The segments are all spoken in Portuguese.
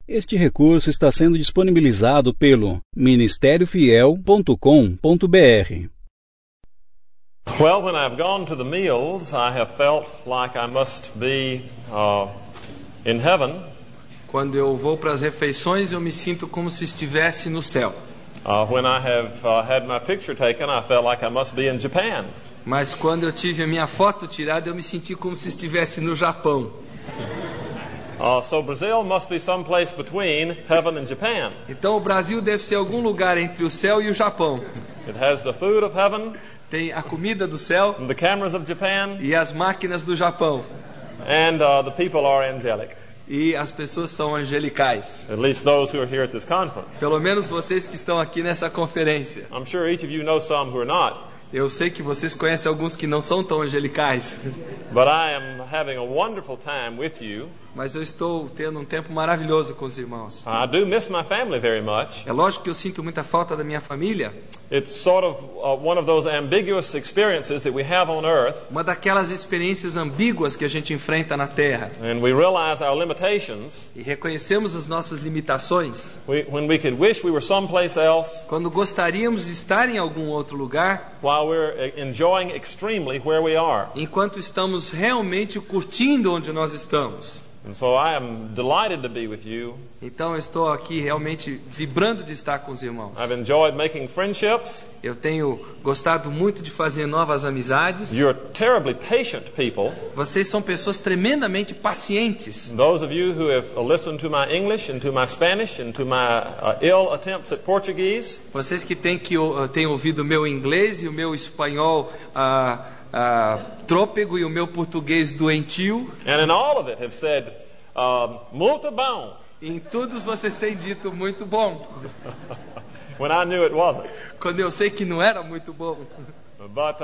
Este recurso está sendo disponibilizado pelo ministériofiel.com.br. Well, when I've gone to the meals, I have felt like I must be in heaven. Quando eu vou para as refeições, eu me sinto como se estivesse no céu. When I have had my picture taken, I felt like I must be in Japan. Mas quando eu tive a minha foto tirada, eu me senti como se estivesse no Japão. So Brazil must be someplace between heaven and Japan. Então o Brasil deve ser algum lugar entre o céu e o Japão. It has the food of heaven, Tem a comida do céu and the cameras of Japan, e as máquinas do Japão. and the people are angelic. E as pessoas são angelicais. At least those who are here at this conference. Pelo menos vocês que estão aqui nessa conferência. I'm sure each of you know some who are not. Eu sei que vocês conhecem alguns que não são tão angelicais. But I am having a wonderful time with you. Mas eu estou tendo um tempo maravilhoso com os irmãos. I do miss my family very much. É lógico que eu sinto muita falta da minha família. It's sort of one of those ambiguous experiences that we have on earth. Uma daquelas experiências ambíguas que a gente enfrenta na Terra. And we realize our limitations. E reconhecemos as nossas limitações. When we could wish we were someplace else. Quando gostaríamos de estar em algum outro lugar. While we're enjoying extremely where we are. Enquanto estamos realmente curtindo onde nós estamos. And so I am delighted to be with you. Então eu estou aqui realmente vibrando de estar com os irmãos. I've enjoyed making friendships. Eu tenho gostado muito de fazer novas amizades. You're terribly patient people. Vocês são pessoas tremendamente pacientes. Those of you who have listened to my English and to my Spanish and to my ill attempts at Portuguese. Vocês que têm ouvido o meu inglês e o meu espanhol trôpego e o meu português doentio. And in all of it have said, muito bom. Em todos vocês têm dito muito bom. When I knew it wasn't. Quando eu sei que não era muito bom. But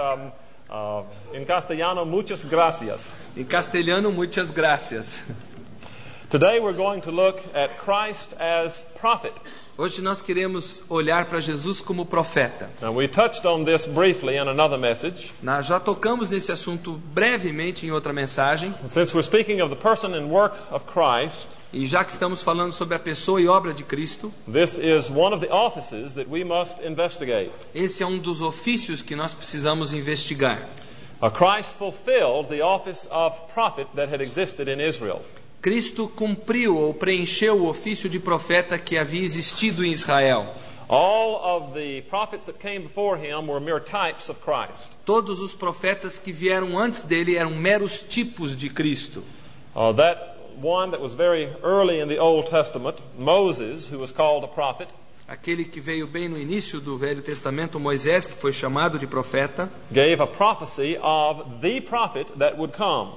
in castellano, muchas gracias. Em castelhano, muitas gracias. Today we're going to look at Christ as prophet. Hoje nós queremos olhar para Jesus como profeta. Now we touched on this briefly in another message. Nós já tocamos nesse assunto brevemente em outra mensagem. Since we're speaking of the person and work of Christ, e já que estamos falando sobre a pessoa e obra de Cristo, this is one of the offices that we must investigate. Esse é um dos ofícios que nós precisamos investigar. Christ fulfilled the office of prophet that had existed in Israel. Cristo cumpriu ou preencheu o ofício de profeta que havia existido em Israel. All of the prophets that came before him were mere types of Christ. Todos os profetas que vieram antes dele eram meros tipos de Cristo. That one that was very early in the Old Testament, Moses, who was called a prophet. Aquele que veio bem no início do Velho Testamento, Moisés, que foi chamado de profeta, gave a prophecy of the prophet that would come.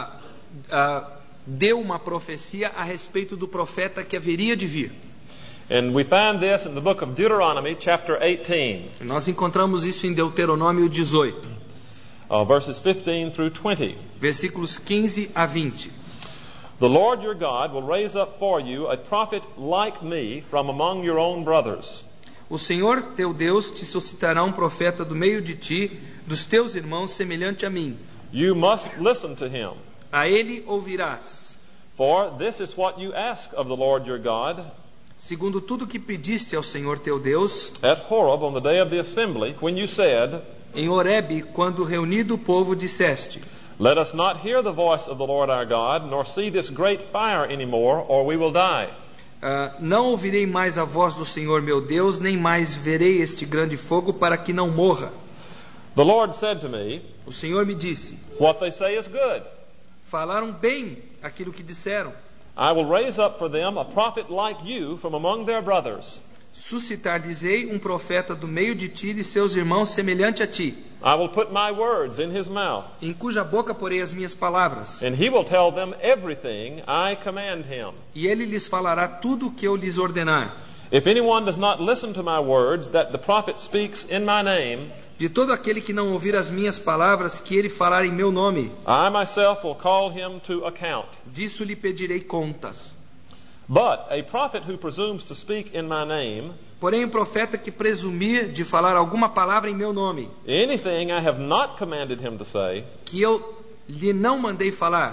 Deu uma profecia a respeito do profeta que haveria de vir. And we find this in the book of Deuteronomy, chapter 18. Nós encontramos isso em Deuteronômio 18. Verses 15 through 20. Versículos 15 a 20. The Lord your God will raise up for you a prophet like me from among your own brothers. O Senhor teu Deus te suscitará um profeta do meio de ti, dos teus irmãos, semelhante a mim. You must listen to him. A ele ouvirás. For this is what you ask of the Lord your God. Segundo tudo que pediste ao Senhor teu Deus, at Horeb on the day of the assembly, when you said, em Horebe, quando reunido o povo disseste, let us not hear the voice of the Lord our God, nor see this great fire anymore, or we will die. Não ouvirei mais a voz do Senhor meu Deus, nem mais verei este grande fogo, para que não morra. The Lord said to me, o Senhor me disse, what they say is good. Falaram bem aquilo que disseram. I will raise up for them a prophet like you from among their brothers. Suscitar-lhes-ei um profeta do meio de ti e de seus irmãos semelhante a ti. I will put my words in his mouth. Em cuja boca porei as minhas palavras. And he will tell them everything I command him. E ele lhes falará tudo o que eu lhes ordenar. If anyone does not listen to my words that the prophet speaks in my name, de todo aquele que não ouvir as minhas palavras que ele falar em meu nome, I myself will call him to account. Disso lhe pedirei contas. But a prophet who presumes to speak in my name, porém um profeta que presumir de falar alguma palavra em meu nome, anything I have not commanded him to say, que eu lhe não mandei falar,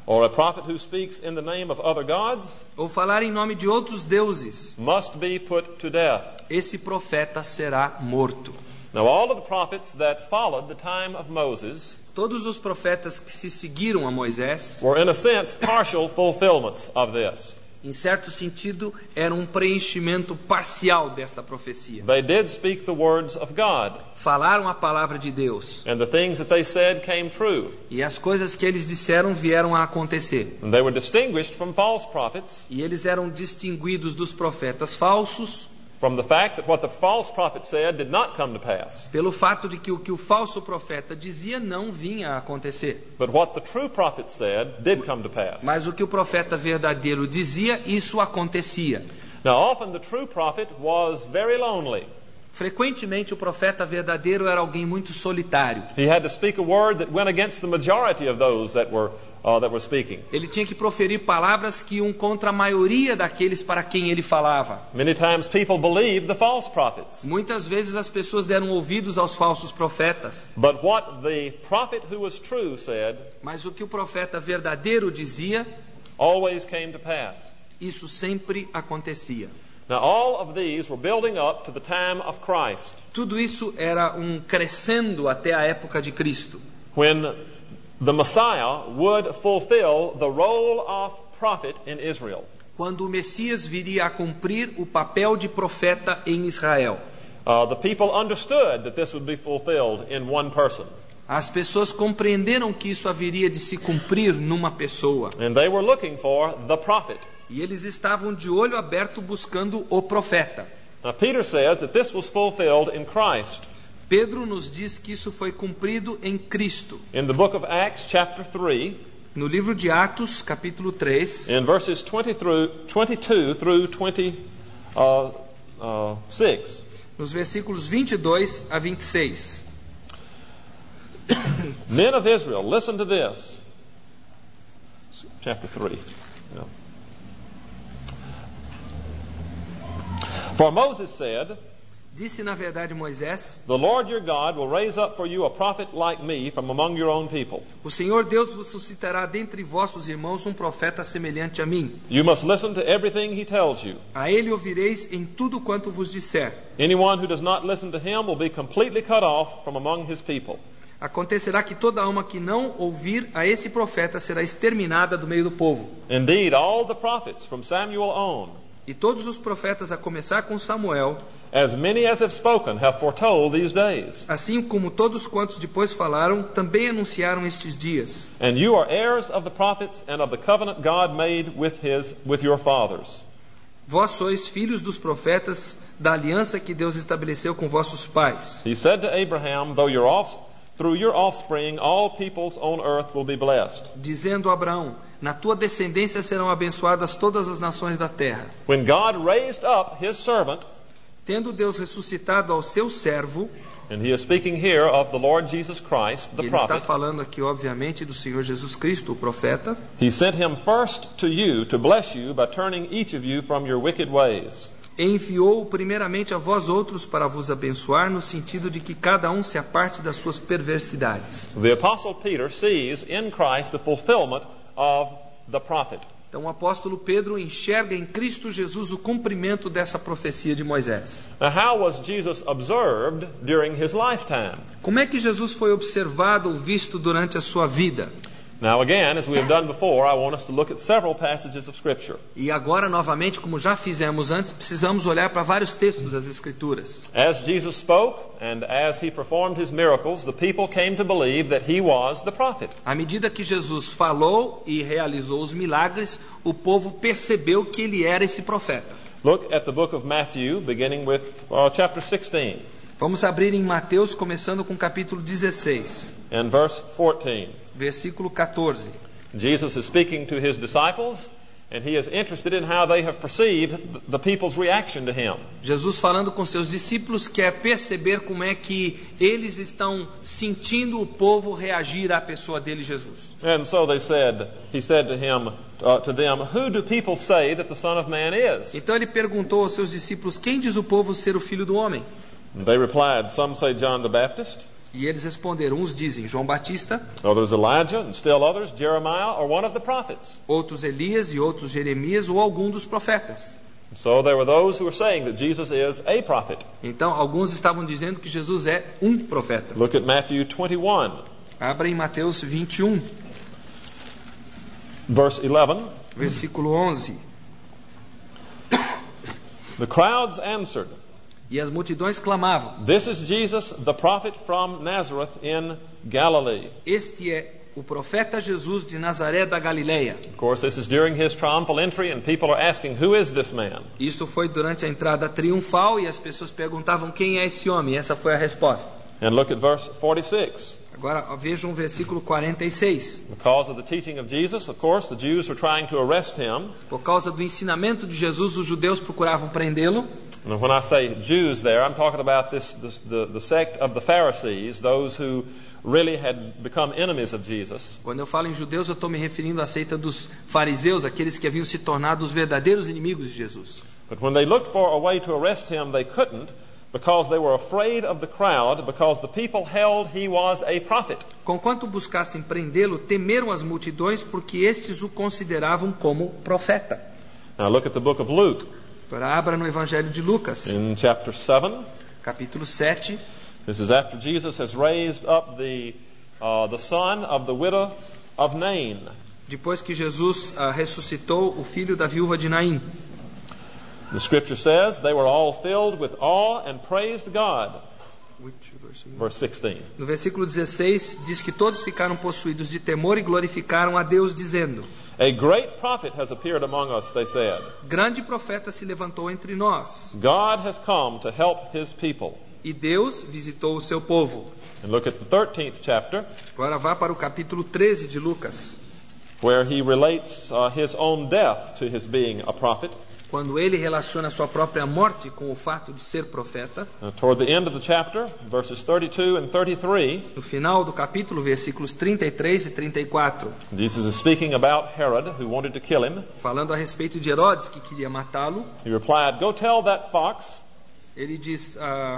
or a prophet who speaks in the name of other gods ou falar em nome de outros deuses, must be put to death. esse profeta será morto. Now all of the prophets that followed the time of Moses Todos os profetas que se seguiram a Moisés, were in a sense partial fulfillments of this. em certo sentido, eram um preenchimento parcial desta profecia. They did speak the words of God, Falaram a palavra de Deus, and the things that they said came true. e as coisas que eles disseram vieram a acontecer. And they were distinguished from false prophets E eles eram distinguidos dos profetas falsos from the fact that what the false prophet said did not come to pass, pelo fato de que o falso profeta dizia não vinha a acontecer. but what the true prophet said did come to pass. Mas o que o profeta verdadeiro dizia, isso acontecia. Now often the true prophet was very lonely. Frequentemente o profeta verdadeiro era alguém muito solitário. He had to speak a word that went against the majority of those that were speaking. Ele tinha que proferir palavras que iam contra a maioria daqueles para quem ele falava. Many times people believed the false prophets. Muitas vezes as pessoas deram ouvidos aos falsos profetas. But what the prophet who was true said Mas o que o profeta verdadeiro dizia, always came to pass. isso sempre acontecia. Now all of these were building up to the time of Christ, Tudo isso era crescendo até a época de Cristo, when the Messiah would fulfill the role of prophet in Israel. quando o Messias viria a cumprir o papel de profeta em Israel. The people understood that this would be fulfilled in one person, As pessoas compreenderam que isso haveria de se cumprir numa pessoa. and they were looking for the prophet. E eles estavam de olho aberto buscando o profeta. Now Peter says that this was fulfilled in Christ. Pedro nos diz que isso foi cumprido em Cristo. In the book of Acts chapter 3, No livro de Atos, capítulo 3, in verses 22 through 26, nos versículos 22 a 26. men of Israel, listen to this. Chapter 3. Yeah. For Moses said, Disse na verdade Moisés: the Lord your God will raise up for you a prophet like me from among your own people. O Senhor Deus vos suscitará dentre vossos irmãos profeta semelhante a mim. You must listen to everything he tells you. A ele ouvireis em tudo quanto vos disser. Anyone who does not listen to him will be completely cut off from among his people. Acontecerá que toda alma que não ouvir a esse profeta será exterminada do meio do povo. Indeed, all the prophets from Samuel on, E todos os profetas, a começar com Samuel, as many as have spoken, have foretold these days. assim como todos quantos depois falaram, também anunciaram estes dias. And you are heirs of the prophets and of the covenant God made with your fathers. Vós sois filhos dos profetas, da aliança que Deus estabeleceu com vossos pais. He said to Abraham, through your offspring all peoples on earth will be blessed. Dizendo a Abraão: na tua descendência serão abençoadas todas as nações da terra. When God raised up his servant, Tendo Deus ressuscitado ao seu servo, and he is speaking here of the Lord Jesus Christ, the ele está prophet, falando aqui obviamente do Senhor Jesus Cristo, o profeta, he sent him first to you to bless you by turning each of you from your wicked ways. enviou primeiramente a vós outros para vos abençoar, no sentido de que cada um se aparte das suas perversidades. The Apostle Peter sees in Christ the fulfillment of the prophet. Então o apóstolo Pedro enxerga em Cristo Jesus o cumprimento dessa profecia de Moisés. Now, how was Jesus observed during his lifetime? Como é que Jesus foi observado ou visto durante a sua vida? Now, again, as we have done before, I want us to look at several passages of Scripture. E agora, novamente, como já fizemos antes, precisamos olhar para vários textos das Escrituras. As Jesus spoke and as he performed his miracles, the people came to believe that he was the prophet. À medida que Jesus falou e realizou os milagres, o povo percebeu que ele era esse profeta. Look at the book of Matthew, beginning with chapter 16 Vamos abrir em Mateus, começando com o capítulo 16, and verse 14. versículo 14. Jesus is speaking to his disciples, and he is interested in how they have perceived the people's reaction to him. Jesus falando com seus discípulos quer perceber como é que eles estão sentindo o povo reagir à pessoa dele, Jesus. And so he said to them, who do people say that the Son of Man is? Então ele perguntou aos seus discípulos: quem diz o povo ser o Filho do Homem? And they replied, some say John the Baptist, E eles responderam, uns dizem João Batista, others Elijah, and still others Jeremiah or one of the prophets. outros Elias e outros Jeremias ou algum dos profetas. So there were those who were saying that Jesus is a prophet. Então, alguns estavam dizendo que Jesus é um profeta. Look at Matthew 21, Abra em Mateus 21, verse 11. versículo 11. The crowds answered, E as multidões clamavam, "This is Jesus, the prophet from Nazareth in Galilee." este é o profeta Jesus de Nazaré da Galileia. Of course, this is during his triumphal entry, and people are asking, "Who is this man?" Isto foi durante a entrada triunfal e as pessoas perguntavam quem é esse homem. E essa foi a resposta. And look at verse 46. Agora vejam o versículo 46. Because of the teaching of Jesus, of course, the Jews were trying to arrest him. Por causa do ensinamento de Jesus, os judeus procuravam prendê-lo. And when I say Jews there, I'm talking about the sect of the Pharisees, those who really had become enemies of Jesus. Quando eu falo em judeus, eu estou me referindo à seita dos fariseus, aqueles que haviam se tornado os verdadeiros inimigos de Jesus. But when they looked for a way to arrest him, they couldn't, because they were afraid of the crowd, because the people held he was a prophet. Conquanto buscassem prendê-lo, temeram as multidões, porque estes o consideravam como profeta. Now look at the book of Luke Agora abra no Evangelho de Lucas, in chapter 7. capítulo 7. This is after Jesus has raised up the son of the widow of Nain. Depois que Jesus ressuscitou o filho da viúva de Naim. The scripture says they were all filled with awe and praised God. Verse 16. No versículo 16 diz que todos ficaram possuídos de temor e glorificaram a Deus, dizendo: A great prophet has appeared among us, they said. Grande profeta se levantou entre nós, God has come to help his people. e Deus visitou o seu povo. And look at the 13th chapter, Agora vá para o capítulo 13 de Lucas, where he relates his own death to his being a prophet. quando ele relaciona sua própria morte com o fato de ser profeta. Toward the end of the chapter, verses 32 and 33, No final do capítulo, versículos 33 e 34, Jesus is speaking about Herod, who wanted to kill him. falando a respeito de Herodes, que queria matá-lo. He replied, "Go tell that fox," Ele diz,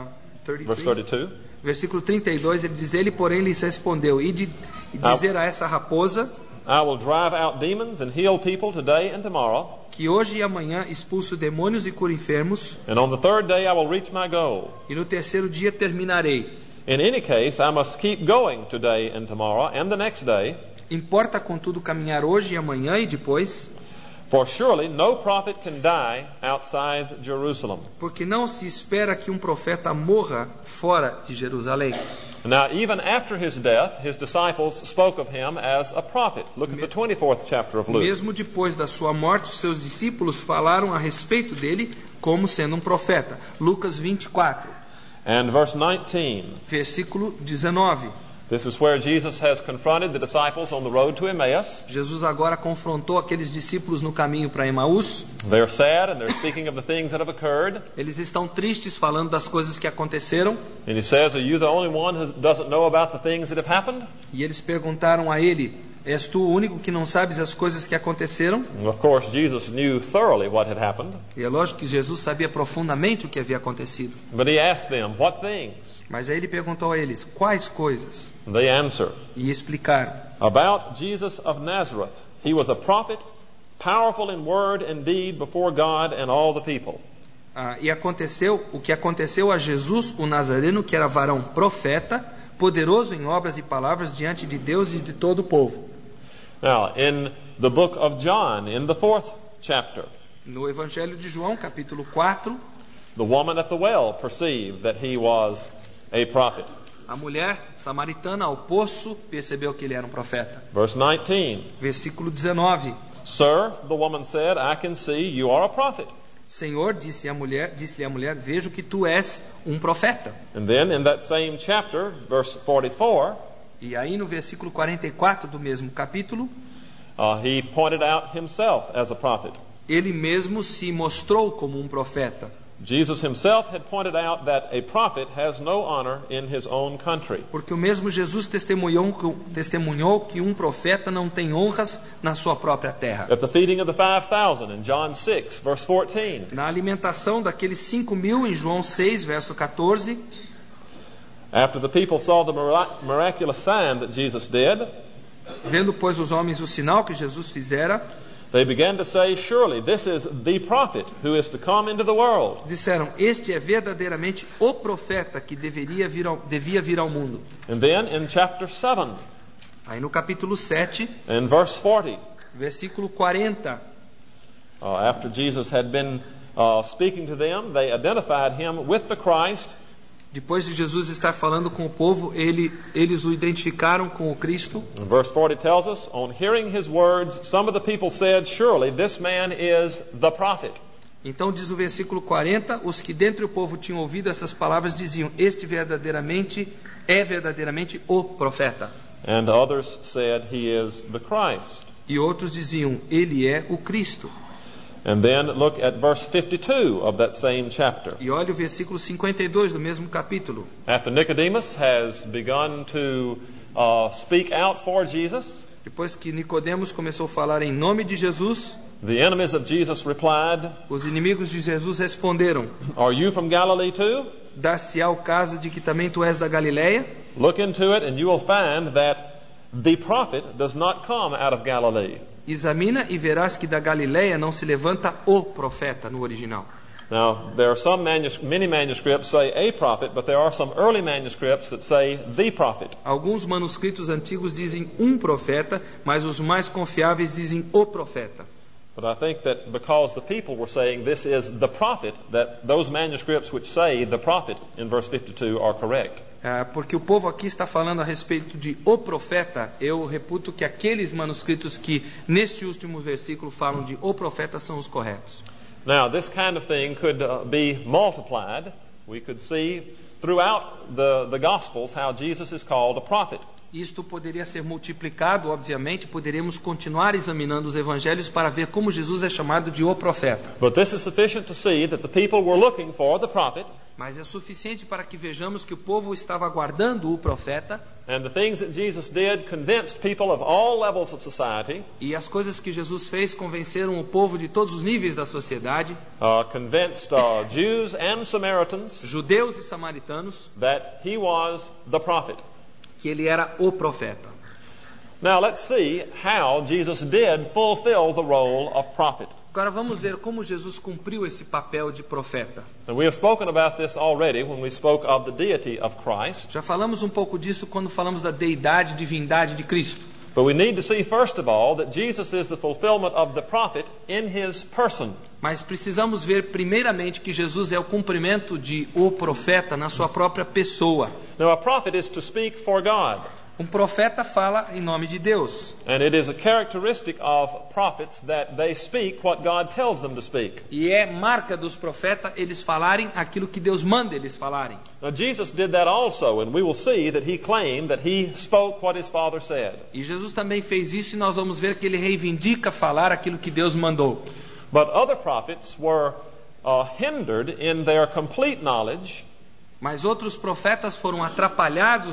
verse 32, versículo 32, ele diz: ele, porém, lhes respondeu: e dizer a essa raposa "I will drive out demons and heal people today and tomorrow, que hoje e amanhã expulso demônios e curo enfermos, and on the third day I will reach my goal. e no terceiro dia terminarei. In any case, I must keep going today and tomorrow and the next day, Importa, contudo, caminhar hoje e amanhã e depois, for surely no prophet can die outside Jerusalem." porque não se espera que um profeta morra fora de Jerusalém. Now, even after his death, his disciples spoke of him as a prophet. Look at the 24th chapter of Luke. Mesmo depois da sua morte, os seus discípulos falaram a respeito dele como sendo um profeta. Lucas 24, And verse 19. versículo 19. This is where Jesus has confronted the disciples on the road to Emmaus. Jesus agora confrontou aqueles discípulos no caminho para Emaús. They're sad and they're speaking of the things that have occurred. Eles estão tristes falando das coisas que aconteceram. And he says, "Are you the only one who doesn't know about the things that have happened?" E eles perguntaram a ele: és tu o único que não sabes as coisas que aconteceram? And of course, Jesus knew thoroughly what had happened. E é lógico que Jesus sabia profundamente o que havia acontecido. But he asked them, "What things?" Mas aí ele perguntou a eles: quais coisas? They answer, E explicaram: "About Jesus of Nazareth. He was a prophet, powerful in word and deed before God and all the people." e aconteceu o que aconteceu a Jesus, o Nazareno, que era varão profeta, poderoso em obras e palavras diante de Deus e de todo o povo. Now, in the book of John, in the 4th chapter, No Evangelho de João, capítulo 4, the woman at the well perceived that he was a prophet. a mulher samaritana ao poço percebeu que ele era um profeta. Verse 19, Versículo 19. "Sir," the woman said, "I can see you are a prophet." Senhor, disse-lhe a mulher, vejo que tu és um profeta. And then in that same chapter, verse 44, E aí no versículo 44 do mesmo capítulo, he pointed out himself as a prophet. ele mesmo se mostrou como um profeta. Jesus himself had pointed out that a prophet has no honor in his own country. Porque o mesmo Jesus testemunhou que um profeta não tem honras na sua própria terra. At the feeding of the 5,000 in John 6, verse 14, Na alimentação daqueles 5.000 em João 6, verso 14, After the people saw the miraculous sign that Jesus did, Vendo, pois, os homens o sinal que Jesus fizera, they began to say, surely this is the prophet who is to come into the world. disseram: este é verdadeiramente o profeta que devia vir ao mundo. And then in chapter 7, Aí no capítulo 7, in verse 40, versículo 40, after Jesus had been speaking to them, they identified him with the Christ. depois de Jesus estar falando com o povo, eles o identificaram com o Cristo. And verse 40 tells us, on hearing his words, some of the people said, surely this man is the prophet. Então diz o versículo 40, os que dentre o povo tinham ouvido essas palavras diziam: este é verdadeiramente o profeta. And others said, he is the Christ. E outros diziam: ele é o Cristo. And then look at verse 52 of that same chapter. E olha o versículo 52 do mesmo capítulo. After Nicodemus has begun to speak out for Jesus, Depois que Nicodemos começou a falar em nome de Jesus, the enemies of Jesus replied, os inimigos de Jesus responderam: are you from Galilee too? dar-se-á o caso de que também tu és da Galileia? Look into it and you will find that the prophet does not come out of Galilee. Examina e verás que da Galileia não se levanta o profeta no original. Now, there are many manuscripts say a prophet, but there are some early manuscripts that say the prophet. Alguns manuscritos antigos dizem profeta, mas os mais confiáveis dizem o profeta. But I think that because the people were saying this is the prophet, that those manuscripts which say the prophet in verse 52 are correct. Porque o povo aqui está falando a respeito de o profeta, eu reputo que aqueles manuscritos que neste último versículo falam de o profeta são os corretos. Now, this kind of thing could be multiplied. We could see throughout the Gospels how Jesus is called a prophet. Isto poderia ser multiplicado, obviamente, poderíamos continuar examinando os evangelhos para ver como Jesus é chamado de o profeta. But this is sufficient to see that the people were looking for the prophet. Mas é suficiente para que vejamos que o povo estava aguardando o profeta. And the things that Jesus did convinced people of all levels of society. E as coisas que Jesus fez convenceram o povo de todos os níveis da sociedade. Convinced Jews and Samaritans. Judeus e samaritanos. That he was the prophet. Que ele era o profeta. Now let's see how Jesus did fulfill the role of prophet. Agora vamos ver como Jesus cumpriu esse papel de profeta. And we have spoken about this already when we spoke of the deity of Christ. Já falamos um pouco disso quando falamos da deidade, divindade de Cristo. But we need to see first of all that Jesus is the fulfillment of the prophet in his person. Mas precisamos ver primeiramente que Jesus é o cumprimento de o profeta na sua própria pessoa. Now a prophet is to speak for God. Profeta fala em nome de Deus. And it is a characteristic of prophets that they speak what God tells them to speak. E é marca dos profetas eles falarem aquilo que Deus manda eles falarem. Now Jesus did that also, and we will see that he claimed that he spoke what his Father said. E Jesus também fez isso e nós vamos ver que ele reivindica falar aquilo que Deus mandou. But other prophets were hindered in their complete knowledge. Mas outros profetas foram atrapalhados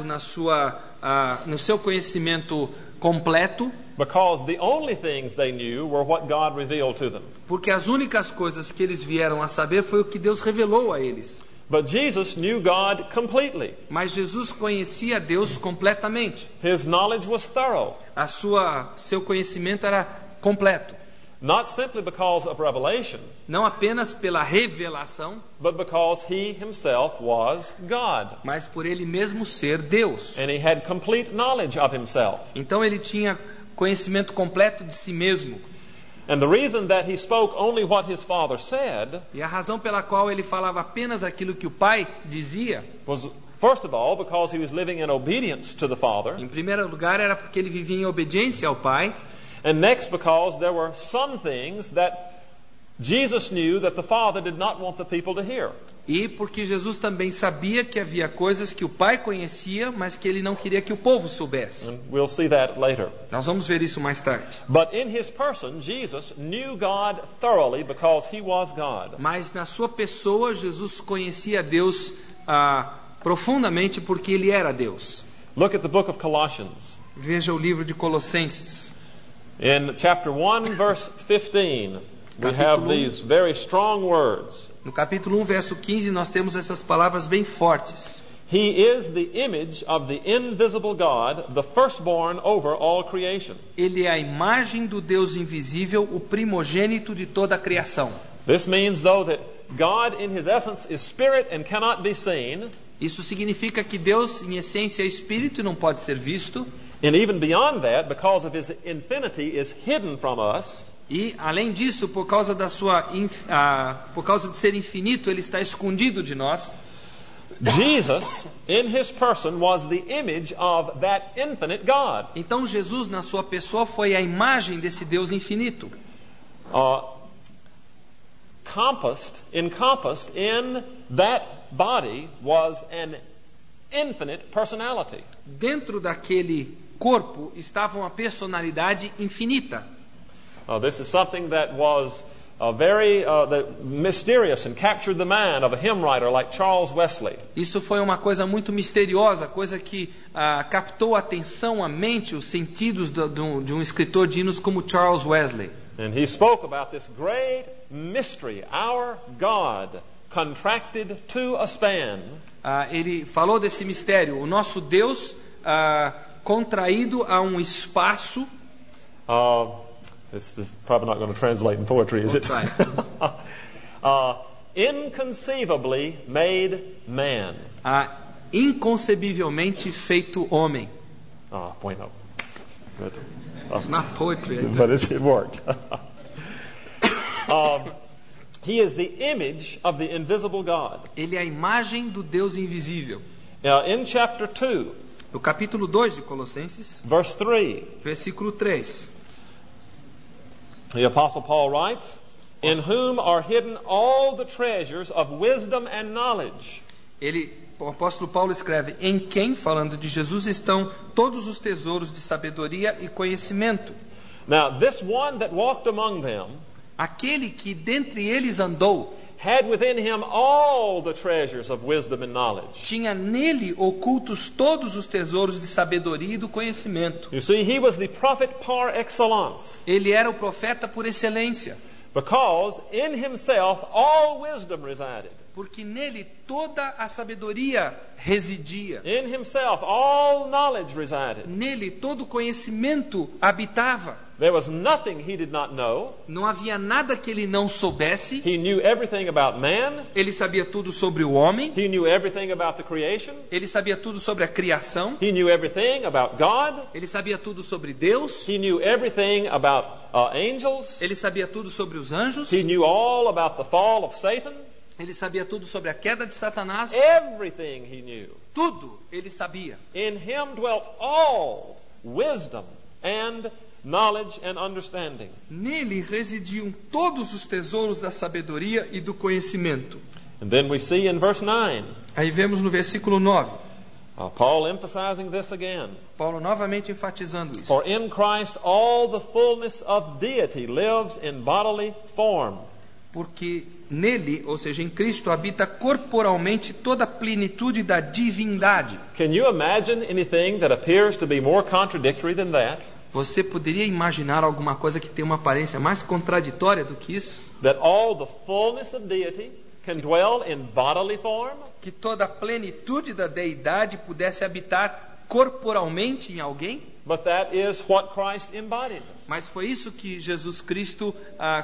no seu conhecimento completo. Because the only things they knew were what God revealed to them. Porque as únicas coisas que eles vieram a saber foi o que Deus revelou a eles. But Jesus knew God completely. Mas Jesus conhecia Deus completamente. His knowledge was thorough. Seu conhecimento era completo. Not simply because of revelation, não apenas pela revelação, but because he himself was God. Mas por ele mesmo ser Deus. And he had complete knowledge of himself. Então ele tinha conhecimento completo de si mesmo. And the reason that he spoke only what his Father said, e a razão pela qual ele falava apenas aquilo que o Pai dizia, was first of all because he was living in obedience to the Father. Em primeiro lugar era porque ele vivia em obediência ao Pai. And next, because there were some things that Jesus knew that the Father did not want the people to hear. E porque Jesus também sabia que havia coisas que o Pai conhecia, mas que ele não queria que o povo soubesse. And we'll see that later. Nós vamos ver isso mais tarde. But in his person, Jesus knew God thoroughly because he was God. Mas na sua pessoa, Jesus conhecia Deus profundamente porque ele era Deus. Look at the book of Colossians. Veja o livro de Colossenses. In chapter 1, verse 15, we have these very strong words. No capítulo 1, verso 15, nós temos essas palavras bem fortes. He is the image of the invisible God, the firstborn over all creation. Ele é a imagem do Deus invisível, o primogênito de toda a criação. This means, though, that God in his essence is spirit and cannot be seen. Isso significa que Deus, em essência, é espírito e não pode ser visto. And even beyond that, because of his infinity, is hidden from us. E, além disso, por causa de ser infinito, ele está escondido de nós. Jesus, in his person, was the image of that infinite God. Então, Jesus, na sua pessoa, foi a imagem desse Deus infinito. Encompassed in that body was an infinite personality. Dentro daquele corpo estava uma personalidade infinita. This is something that was very mysterious and captured the mind of a hymn writer like Charles Wesley. Isso foi uma coisa muito misteriosa, coisa que captou a atenção, a mente, os sentidos de um escritor de hinos como Charles Wesley. And he spoke about this great mystery, our God contracted to a span. Ele falou desse mistério, o nosso Deus contraído a um espaço. This is probably not going to translate in poetry, is it? Inconceivably made man. Inconcebivelmente feito homem. Point out. It's not poetry. But it worked. He is the image of the invisible God. Ele é a imagem do Deus invisível. In chapter 2, no capítulo 2 de Colossenses, verse 3, versículo 3, the Apostle Paul writes, "In whom are hidden all the treasures of wisdom and knowledge." O apóstolo Paulo escreve: em quem, falando de Jesus, estão todos os tesouros de sabedoria e conhecimento. Now, this one that walked among them, aquele que dentre eles andou, had within him all the treasures of wisdom and knowledge. Tinha nele ocultos todos os tesouros de sabedoria e do conhecimento. You see, he was the prophet par excellence. Ele era o profeta por excelência. Because in himself all wisdom resided. Porque nele toda a sabedoria residia. In himself all knowledge resided. Nele todo o conhecimento habitava. There was nothing he did not know. Não havia nada que ele não soubesse. He knew everything about man. Ele sabia tudo sobre o homem. He knew everything about the creation. Ele sabia tudo sobre a criação. He knew everything about God. Ele sabia tudo sobre Deus. He knew everything about angels. Ele sabia tudo sobre os anjos. He knew all about the fall of Satan. Ele sabia tudo sobre a queda de Satanás. Everything he knew. Tudo ele sabia. In him dwelt all wisdom and knowledge and understanding. Nele residiam todos os tesouros da sabedoria e do conhecimento. And then we see in verse 9. Aí vemos no versículo 9. Paul emphasizing this again. Paulo novamente enfatizando isso. For in Christ all the fullness of deity lives in bodily form. Porque nele, ou seja, em Cristo, habita corporalmente toda a plenitude da divindade. Can you imagine anything that appears to be more contradictory than that? Você poderia imaginar alguma coisa que tem uma aparência mais contraditória do que isso? That all the fullness of deity can dwell in bodily form? Que toda a plenitude da deidade pudesse habitar corporalmente em alguém? But that is what Christ embodied. Mas foi isso que Jesus Cristo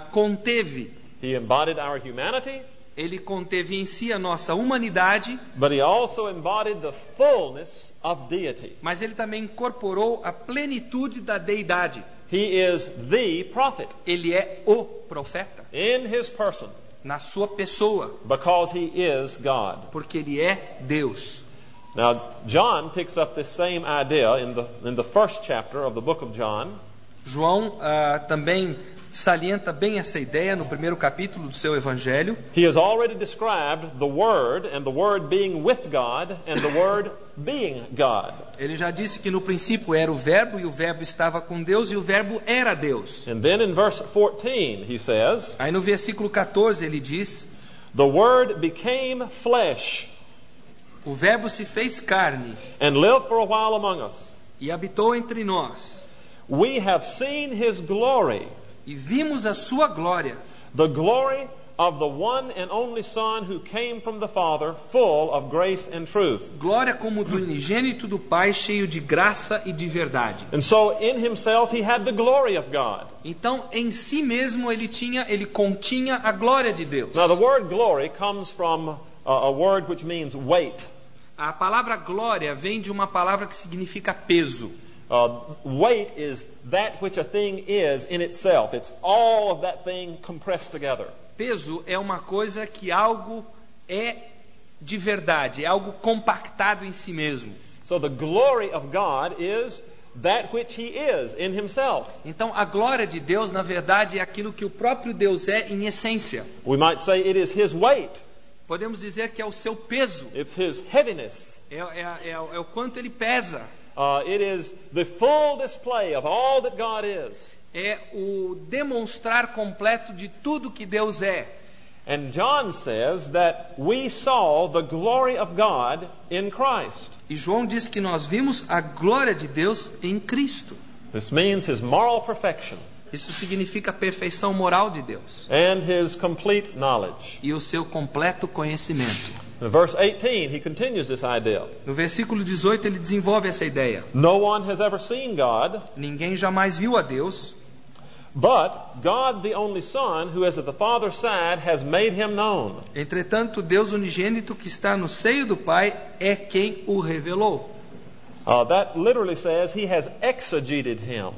conteve. He embodied our humanity. Ele conteve em si a nossa humanidade. But he also embodied the fullness of deity. Mas ele também incorporou a plenitude da deidade. He is the prophet. Ele é o profeta. In his person. Na sua pessoa. Because he is God. Porque ele é Deus. Now, John picks up this same idea in the first chapter of the book of John. João também salienta bem essa ideia no primeiro capítulo do seu evangelho. He has already described the Word and the Word being with God and the Word being God. Ele já disse que no princípio era o Verbo e o Verbo estava com Deus e o Verbo era Deus. And then in verse 14 he says, aí no versículo 14 ele diz, the Word became flesh. O Verbo se fez carne. And lived for a while among us. E habitou entre nós. We have seen his glory. E vimos a sua glória. The glory of the one and only Son who came from the Father, full of grace and truth. Glória como do unigênito do Pai, cheio de graça e de verdade. And so in himself he had the glory of God. Então, em si mesmo ele continha a glória de Deus. Now the word glory comes from a word which means weight. A palavra glória vem de uma palavra que significa peso. Weight is that which a thing is in itself. It's all of that thing compressed together. Peso é uma coisa que algo é de verdade, é algo compactado em si mesmo. So the glory of God is that which he is in himself. Então a glória de Deus, na verdade, é aquilo que o próprio Deus é em essência. We might say it is his weight. Podemos dizer que é o seu peso. It's his heaviness. É o quanto ele pesa. It is the full display of all that God is. É o demonstrar completo de tudo que Deus é. And John says that we saw the glory of God in Christ. E João diz que nós vimos a glória de Deus em Cristo. This means his moral perfection. Isso significa a perfeição moral de Deus. And his complete knowledge. E o seu completo conhecimento. In verse 18, he continues this idea. No versículo 18 ele desenvolve essa ideia. No one has ever seen God. Ninguém jamais viu a Deus. But God, the only Son, who is at the Father's side, has made him known. Entretanto, Deus unigênito que está no seio do Pai é quem o revelou. That literally says he has exegeted him.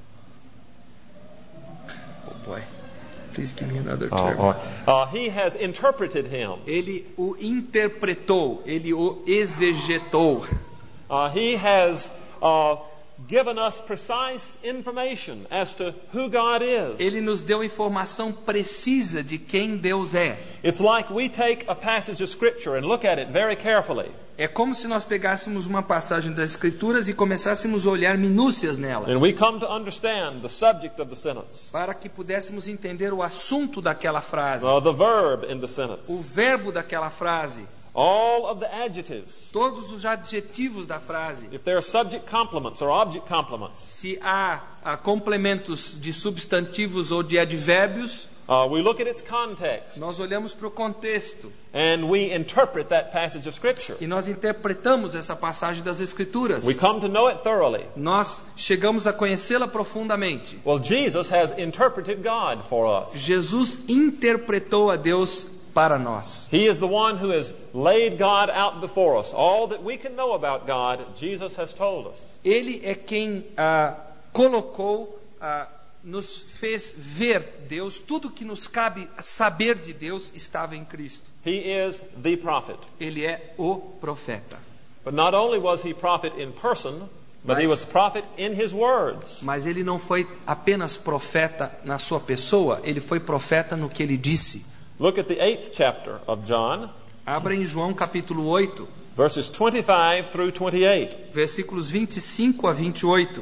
Oh boy. Please give me another term. He has interpreted him. Ele o interpretou, ele o exegetou. He has given us precise information as to who God is. Ele nos deu informação precisa de quem Deus é. It's like we take a passage of scripture and look at it very carefully. É como se nós pegássemos uma passagem das Escrituras e começássemos a olhar minúcias nela. And we come to understand the subject of the sentence. Para que pudéssemos entender o assunto daquela frase. The verb in the sentence. O verbo daquela frase. All of the adjectives. Todos os adjetivos da frase. If there are subject complements or object complements. Se há complementos de substantivos ou de advérbios. We look at its context. Nós olhamos para o contexto. And we interpret that passage of scripture. E nós interpretamos essa passagem das Escrituras. We come to know it thoroughly. Nós chegamos a conhecê-la profundamente. Well, Jesus has interpreted God for us. Jesus interpretou a Deus para nós. He is the one who has laid God out before us. All that we can know about God, Jesus has told us. Ele é quem colocou, nos fez ver Deus. Tudo que nos cabe saber de Deus estava em Cristo. He is the prophet. Ele é o profeta. But not only was he prophet in person, but he was prophet in his words. Mas ele não foi apenas profeta na sua pessoa, ele foi profeta no que ele disse. Look at the 8th chapter of John. Abra em João capítulo 8. Verses 25 through 28. Versículos 25 a 28.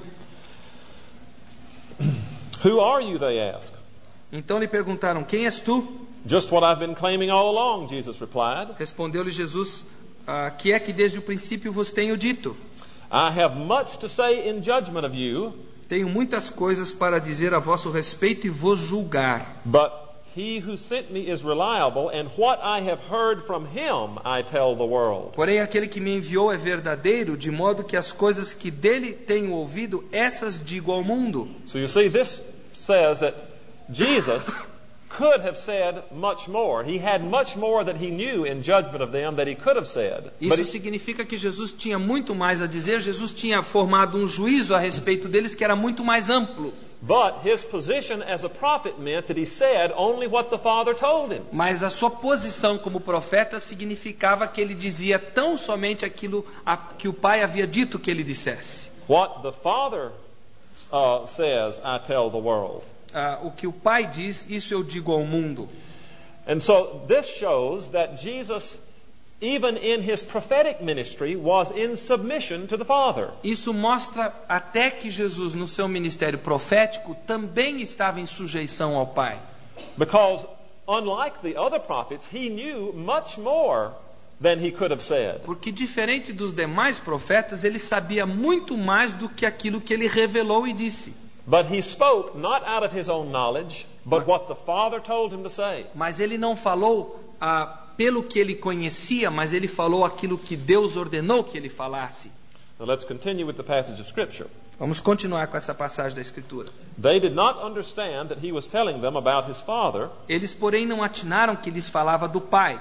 Who are you, they ask. Então lhe perguntaram, quem és tu? Just what I've been claiming all along, Jesus replied. Respondeu-lhe Jesus, que é que desde o princípio vos tenho dito? I have much to say in judgment of you. Tenho muitas coisas para dizer a vosso respeito e vos julgar. But he who sent me is reliable, and what I have heard from him I tell the world. Porém aquele que me enviou é verdadeiro, de modo que as coisas que dele tenho ouvido, essas digo ao mundo. So you see, this says that Jesus could have said much more. He had much more that he knew in judgment of them that he could have said. Isso significa que Jesus tinha muito mais a dizer. Jesus tinha formado um juízo a respeito deles que era muito mais amplo. But his position as a prophet meant that he said only what the Father told him. Mas a sua posição como profeta significava que ele dizia tão somente aquilo que o Pai havia dito que ele dissesse. What the Father says, I tell the world. O que o Pai diz, isso eu digo ao mundo. And so this shows that Jesus, even in his prophetic ministry, was in submission to the Father. Isso mostra até que Jesus, no seu ministério profético, também estava em sujeição ao Pai. Because unlike the other prophets, he knew much more than he could have said. Porque diferente dos demais profetas, ele sabia muito mais do que aquilo que ele revelou e disse. But he spoke not out of his own knowledge, but what the Father told him to say. Mas ele não falou pelo que ele conhecia, mas ele falou aquilo que Deus ordenou que ele falasse. Now let's continue with the passage of Scripture. Vamos continuar com essa passagem da Escritura. They did not understand that he was telling them about his Father. Eles, porém, não atinaram que lhes falava do Pai.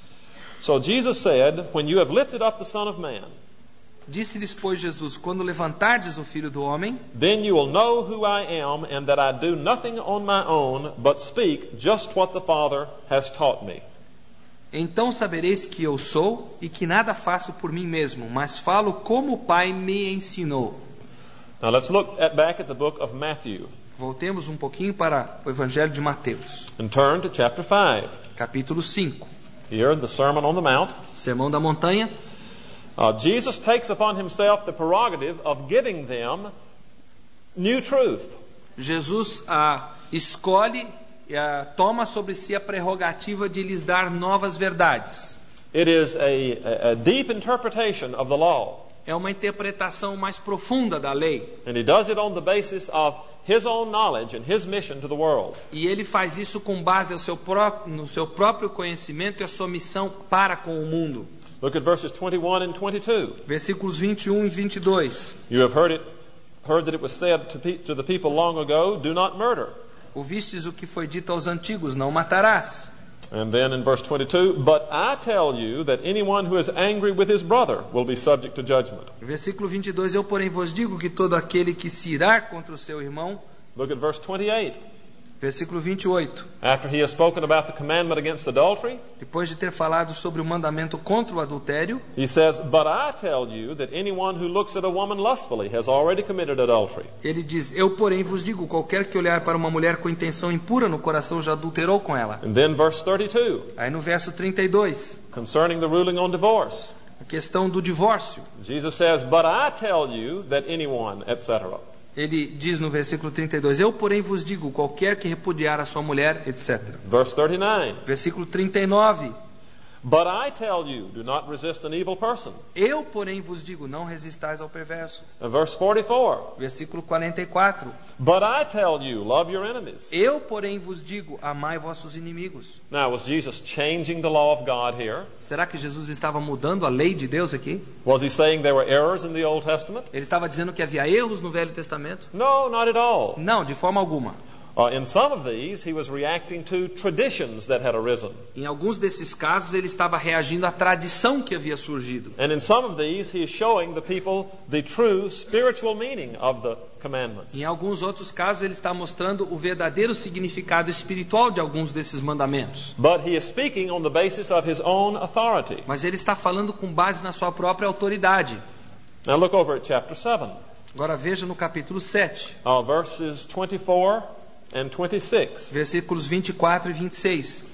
So Jesus said, "When you have lifted up the Son of Man, Disse-lhes, pois, Jesus, quando levantardes o Filho do Homem, then you will know who I am, and that I do nothing on my own, but speak just what the Father has taught me." então sabereis que eu sou e que nada faço por mim mesmo, mas falo como o Pai me ensinou. Now let's look back at the book of Matthew Voltemos um pouquinho para o Evangelho de Mateus, and turn to chapter 5. capítulo 5, Here in the Sermon on the Mount, Sermão da Montanha. Jesus takes upon himself the prerogative of giving them new truth. Jesus escolhe, toma sobre si a prerrogativa de lhes dar novas verdades. It is a deep interpretation of the law. É uma interpretação mais profunda da lei. And he does it on the basis of his own knowledge and his mission to the world. E ele faz isso com base no seu próprio conhecimento e a sua missão para com o mundo. Look at verses 21 and 22. Versículos 21 e 22. You have heard that it was said to the people long ago, "Do not murder." Ouvistes o que foi dito aos antigos, não matarás. And then in verse 22, "But I tell you that anyone who is angry with his brother will be subject to judgment." Versículo 22, eu porém vos digo que todo aquele que se irá contra o seu irmão. Look at verse 28. Versículo 28. After he has spoken about the commandment against adultery, Depois de ter falado sobre o mandamento contra o adultério, he says, "But I tell you that anyone who looks at a woman lustfully has already committed adultery." ele diz, eu porém vos digo, qualquer que olhar para uma mulher com intenção impura no coração já adulterou com ela. And then verse 32, Aí no verso 32, concerning the ruling on divorce, a questão do divórcio. Jesus says, "But I tell you that anyone," etc. Ele diz no versículo 32, eu porém vos digo, qualquer que repudiar a sua mulher, etc. Verse 39, Versículo 39, "But I tell you, do not resist an evil person." eu porém vos digo, não resistais ao perverso. Verse 44, Versículo 44, "But I tell you, love your enemies." eu porém vos digo, amai vossos inimigos. Now, was Jesus changing the law of God here? Será que Jesus estava mudando a lei de Deus aqui? Was he saying there were errors in the Old Testament? Ele estava dizendo que havia erros no Velho Testamento? No, not at all. Não, de forma alguma. In some of these, he was reacting to traditions that had arisen. Em alguns desses casos, ele estava reagindo à tradição que havia surgido. And in some of these, he is showing the people the true spiritual meaning of the commandments. Em alguns outros casos, ele está mostrando o verdadeiro significado espiritual de alguns desses mandamentos. But he is speaking on the basis of his own authority. Mas ele está falando com base na sua própria autoridade. Now look over at chapter 7. Agora veja no capítulo 7, Verses 24 and 26. versículos 24 e 26.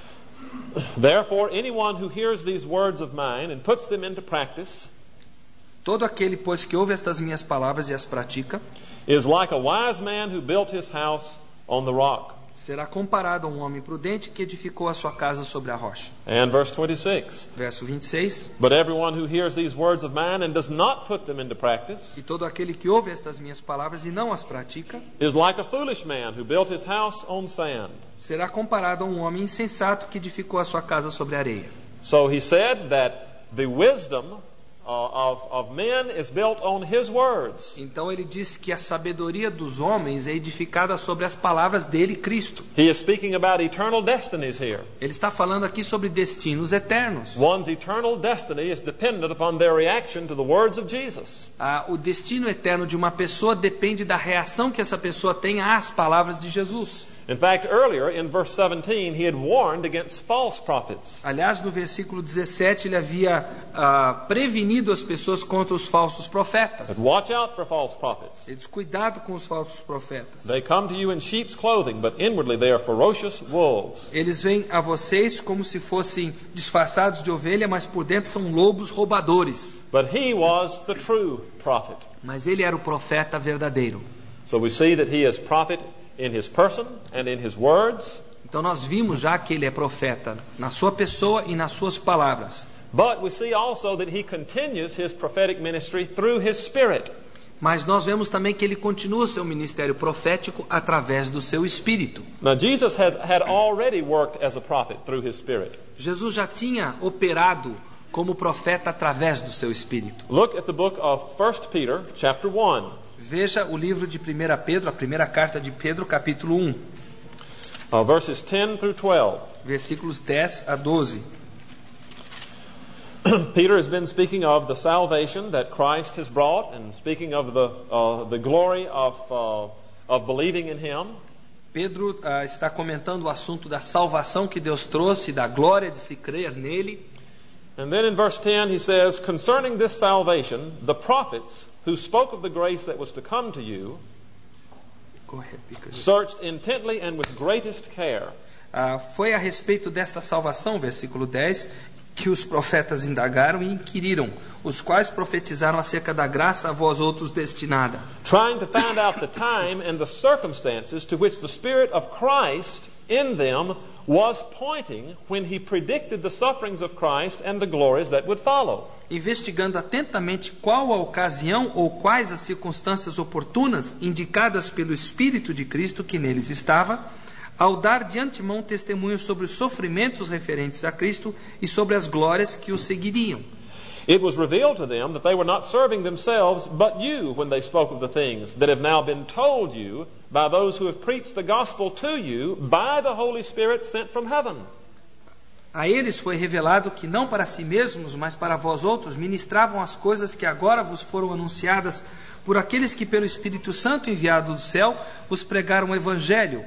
"Therefore, anyone who hears these words of mine and puts them into practice Todo aquele, pois, que ouve estas minhas palavras e as pratica, is like a wise man who built his house on the rock." será comparado a um homem prudente que edificou a sua casa sobre a rocha. And verse 26. Verso 26. "But everyone who hears these words of mine and does not put them into practice E todo aquele que ouve estas minhas palavras e não as pratica, is like a foolish man who built his house on sand." será comparado a um homem insensato que edificou a sua casa sobre a areia. So he said that the wisdom of men is built on his words. Então ele diz que a sabedoria dos homens é edificada sobre as palavras dele, Cristo. He is speaking about eternal destinies here. Ele está falando aqui sobre destinos eternos. One's eternal destiny is dependent upon their reaction to the words of Jesus. O destino eterno de uma pessoa depende da reação que essa pessoa tem às palavras de Jesus. In fact, earlier in verse 17, he had warned against false prophets. Aliás, no versículo 17, ele havia prevenido as pessoas contra os falsos profetas. But watch out for false prophets. Ele diz, cuidado com os falsos profetas. They come to you in sheep's clothing, but inwardly they are ferocious wolves. Eles vêm a vocês como se fossem disfarçados de ovelha, mas por dentro são lobos roubadores. But he was the true prophet. Mas ele era o profeta verdadeiro. So we see that he is prophet in his person and in his words. Então nós vimos já que ele é profeta na sua pessoa e nas suas palavras. But we see also that he continues his prophetic ministry through his spirit. Mas nós vemos também que ele continua o seu ministério profético através do seu Espírito. Now, Jesus had already worked as a prophet through his Spirit. Jesus já tinha operado como profeta através do seu Espírito. Look at the book of 1 Peter, chapter 1. Veja o livro de 1 Pedro, a primeira carta de Pedro, capítulo 1, Verses 10 through 12. versículos 10 a 12. Peter has been speaking of the salvation that Christ has brought, and speaking of the glory of believing in Him. Pedro está comentando o assunto da salvação que Deus trouxe, da glória de se crer nele. And then in verse 10 he says, "Concerning this salvation, the prophets who spoke of the grace that was to come to you Go ahead, because- searched intently and with greatest care." Foi a respeito desta salvação, versículo 10, que os profetas indagaram e inquiriram, os quais profetizaram acerca da graça a vós outros destinada, Trying to find out the time and the circumstances to which the Spirit of Christ in them was pointing when he predicted the sufferings of Christ and the glories that would follow. investigando atentamente qual a ocasião ou quais as circunstâncias oportunas indicadas pelo Espírito de Cristo que neles estava, ao dar de antemão testemunho sobre os sofrimentos referentes a Cristo e sobre as glórias que o seguiriam. It was revealed to them that they were not serving themselves but you when they spoke of the things that have now been told you by those who have preached the gospel to you by the Holy Spirit sent from heaven. A eles foi revelado que não para si mesmos, mas para vós outros, ministravam as coisas que agora vos foram anunciadas por aqueles que pelo Espírito Santo enviado do céu vos pregaram o Evangelho.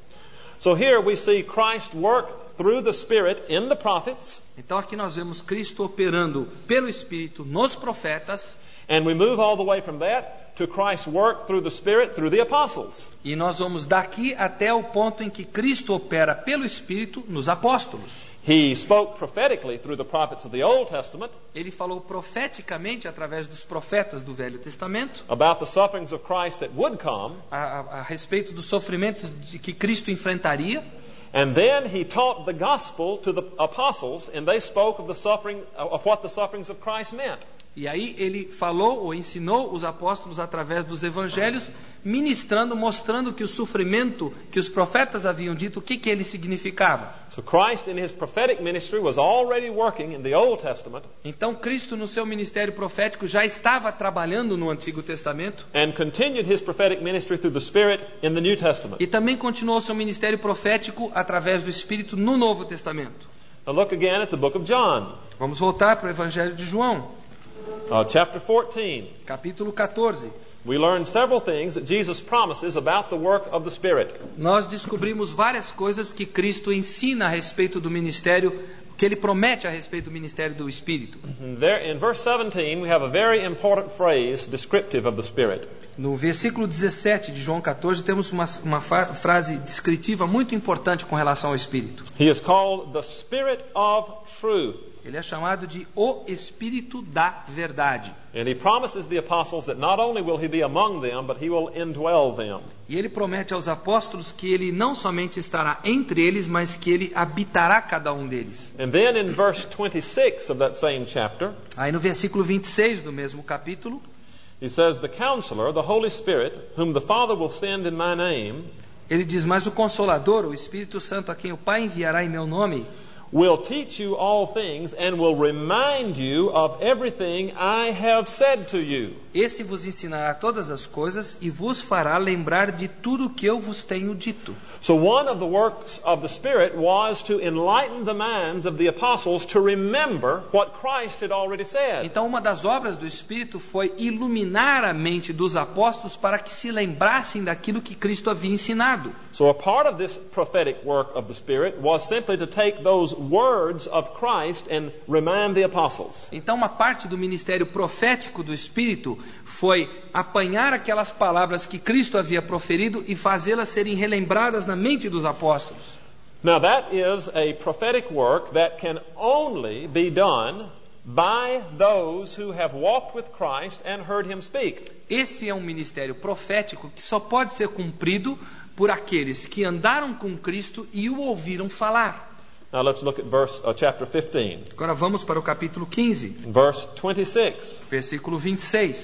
So here we see Christ work through the Spirit in the prophets, Então aqui nós vemos Cristo operando pelo Espírito nos profetas, and we move all the way from that to Christ's work through the Spirit through the apostles. e nós vamos daqui até o ponto em que Cristo opera pelo Espírito nos apóstolos. He spoke prophetically through the prophets of the Old Testament Ele falou profeticamente através dos profetas do Velho Testamento about the sufferings of Christ that would come, a respeito dos sofrimentos de que Cristo enfrentaria. and then he taught the gospel to the apostles, and they spoke of the suffering of what the sufferings of Christ meant. E aí ele falou ou ensinou os apóstolos através dos evangelhos, ministrando, mostrando que o sofrimento que os profetas haviam dito, o que ele significava. So Christ in his prophetic ministry was already working in the Old Testament Então Cristo no seu ministério profético já estava trabalhando no Antigo Testamento and continued his prophetic ministry through the Spirit in the New Testament. e também continuou seu ministério profético através do Espírito no Novo Testamento. Now look again at the book of John, Vamos voltar para o Evangelho de João, chapter 14. capítulo 14. We learn several things that Jesus promises about the work of the Spirit. Nós descobrimos várias coisas que Cristo ensina a respeito do ministério, que ele promete a respeito do ministério do Espírito. And there, in verse 17, we have a very important phrase descriptive of the Spirit. No versículo 17 de João 14, temos uma frase descritiva muito importante com relação ao Espírito. He is called the Spirit of Truth. Ele é chamado de o Espírito da Verdade. And he promises the apostles that not only will he be among them, but he will indwell them. E ele promete aos apóstolos que ele não somente estará entre eles, mas que ele habitará cada um deles. And then in verse 26 of that same chapter, Aí no versículo 26 do mesmo capítulo, he says, "The Counselor, the Holy Spirit, whom the Father will send in my name, ele diz, mas o Consolador, o Espírito Santo a quem o Pai enviará em meu nome, will teach you all things and will remind you of everything I have said to you." esse vos ensinará todas as coisas e vos fará lembrar de tudo o que eu vos tenho dito. So one of the works of the Spirit was to enlighten the minds of the apostles to remember what Christ had already said. Então uma das obras do Espírito foi iluminar a mente dos apóstolos para que se lembrassem daquilo que Cristo havia ensinado. So a part of this prophetic work of the Spirit was simply to take those words of Christ and remind the apostles. Então uma parte do ministério profético do Espírito foi apanhar aquelas palavras que Cristo havia proferido e fazê-las serem relembradas na mente dos apóstolos. Now that is a prophetic work that can only be done by those who have walked with Christ and heard him speak. Esse é um ministério profético que só pode ser cumprido por aqueles que andaram com Cristo e o ouviram falar. Now let's look at chapter 15. Agora vamos para o capítulo 15, Verse 26. versículo 26.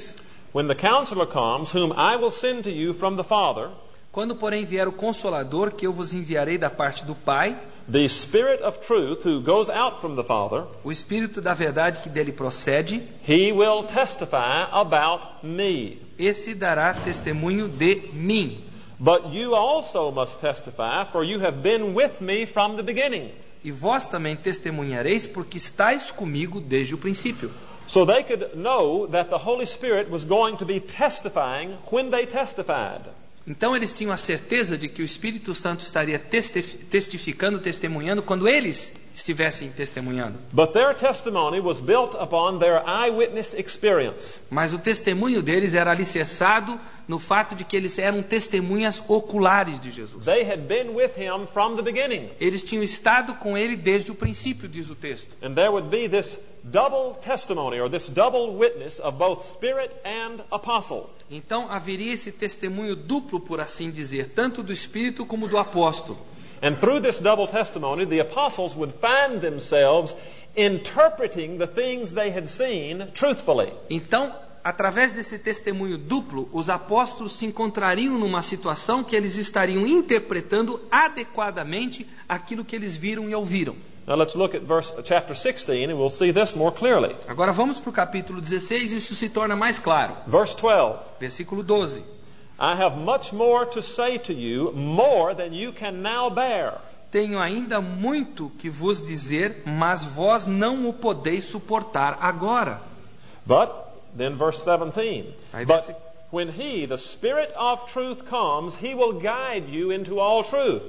When the Counselor comes, whom I will send to you from the Father, Quando, porém, vier o Consolador, que eu vos enviarei da parte do Pai, the Spirit of truth who goes out from the Father, o Espírito da verdade que dele procede, he will testify about me. esse dará testemunho de mim. But you also must testify, for you have been with me from the beginning. E vós também testemunhareis, porque estáis comigo desde o princípio. So they could know that the Holy Spirit was going to be testifying when they testified. Então eles tinham a certeza de que o Espírito Santo estaria testificando, testemunhando, quando eles estivessem testemunhando. But their testimony was built upon their eyewitness experience. Mas o testemunho deles era alicerçado no fato de que eles eram testemunhas oculares de Jesus. They had been with him from the beginning. Eles tinham estado com ele desde o princípio, diz o texto. And there would be this double testimony, or this double witness of both Spirit and apostle. Então haveria esse testemunho duplo, por assim dizer, tanto do Espírito como do apóstolo. And through this double testimony, the apostles would find themselves interpreting the things they had seen truthfully. Então, através desse testemunho duplo, os apóstolos se encontrariam numa situação que eles estariam interpretando adequadamente aquilo que eles viram e ouviram. Now let's look at chapter 16 and we'll see this more clearly. Agora vamos para o capítulo 16 e isso se torna mais claro. Verse 12. Versículo 12. I have much more to say to you, more than you can now bear. Tenho ainda muito que vos dizer, mas vós não o podeis suportar agora. But, then verse 17. Aí, But when he, the Spirit of truth, comes, he will guide you into all truth.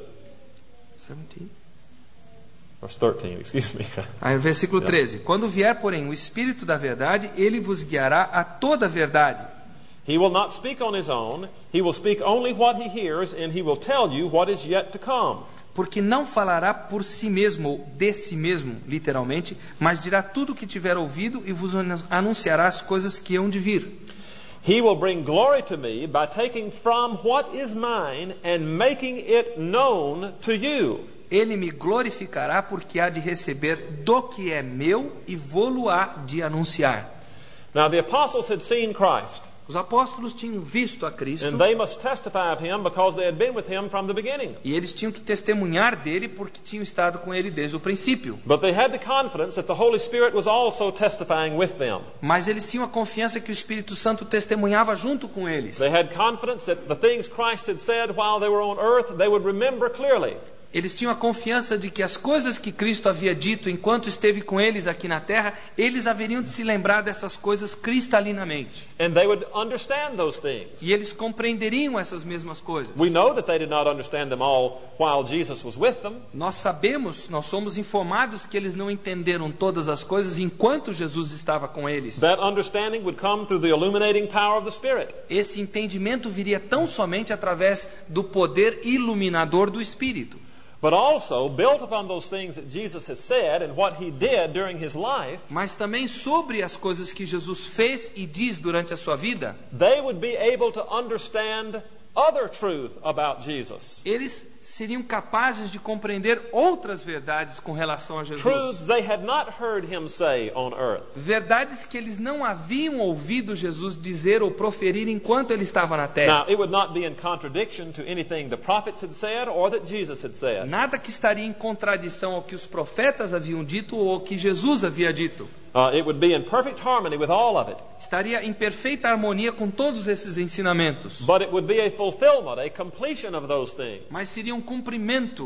17. Verse 13, excuse me. Aí, versículo 13. Quando vier, porém, o Espírito da verdade, ele vos guiará a toda a verdade. He will not speak on his own, he will speak only what he hears, and he will tell you what is yet to come. Porque não falará por si mesmo, ou de si mesmo, literalmente, mas dirá tudo o que tiver ouvido e vos anunciará as coisas que hão de vir. He will bring glory to me by taking from what is mine and making it known to you. Ele me glorificará porque há de receber do que é meu e vô-lo há de anunciar. Now the apostles had seen Christ. Os apóstolos tinham visto a Cristo And they must testify of him because they had been with him from the beginning. e eles tinham que testemunhar dele porque tinham estado com ele desde o princípio. But they had the confidence that the Holy Spirit was also testifying with them. Mas eles tinham a confiança que o Espírito Santo testemunhava junto com eles. They had confidence that the things Christ had said while they were on earth, they would remember clearly. Eles tinham a confiança de que as coisas que Cristo havia dito enquanto esteve com eles aqui na terra, eles haveriam de se lembrar dessas coisas cristalinamente. And they would understand those things. E eles compreenderiam essas mesmas coisas. We know that they did not understand them all while Jesus was with them. Nós sabemos, nós somos informados que eles não entenderam todas as coisas enquanto Jesus estava com eles. That understanding would come through the illuminating power of the Spirit. Esse entendimento viria tão somente através do poder iluminador do Espírito. But also, built upon those things that Jesus has said and what he did during his life, Mas também sobre as coisas que Jesus fez e diz durante a sua vida, they would be able to understand other truth about Jesus. eles seriam capazes de compreender outras verdades com relação a Jesus. Truths they had not heard him say on earth. Verdades que eles não haviam ouvido Jesus dizer ou proferir enquanto ele estava na terra. Now, it would not be in contradiction to anything the prophets had said or that Jesus had said. Nada que estaria em contradição ao que os profetas haviam dito ou ao que Jesus havia dito. It would be in perfect harmony with all of it. Estaria em perfeita harmonia com todos esses ensinamentos. But it would be a fulfillment, a completion of those things. Mas seria um cumprimento,